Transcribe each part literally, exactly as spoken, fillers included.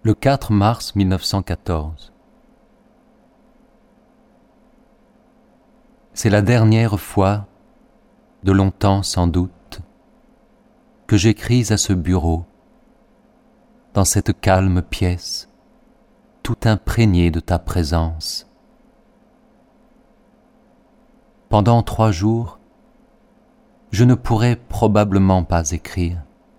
Le quatre mars mille neuf cent quatorze. C'est la dernière fois, de longtemps sans doute, que j'écris à ce bureau, dans cette calme pièce, tout imprégnée de ta présence. Pendant trois jours, je ne pourrai probablement pas écrire.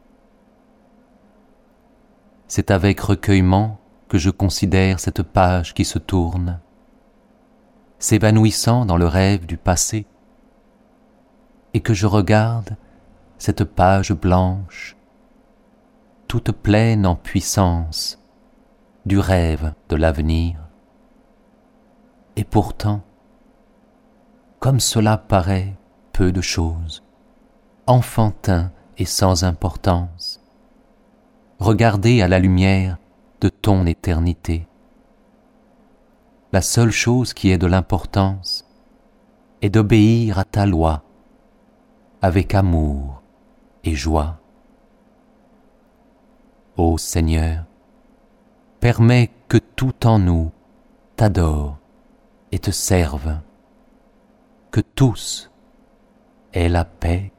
C'est avec recueillement que je considère cette page qui se tourne, s'évanouissant dans le rêve du passé, et que je regarde cette page blanche, toute pleine en puissance du rêve de l'avenir. Et pourtant, comme cela paraît peu de choses, enfantin et sans importance, regardez à la lumière de ton éternité. La seule chose qui ait de l'importance est d'obéir à ta loi avec amour et joie. Ô Seigneur, permets que tout en nous t'adore et te serve, que tous aient la paix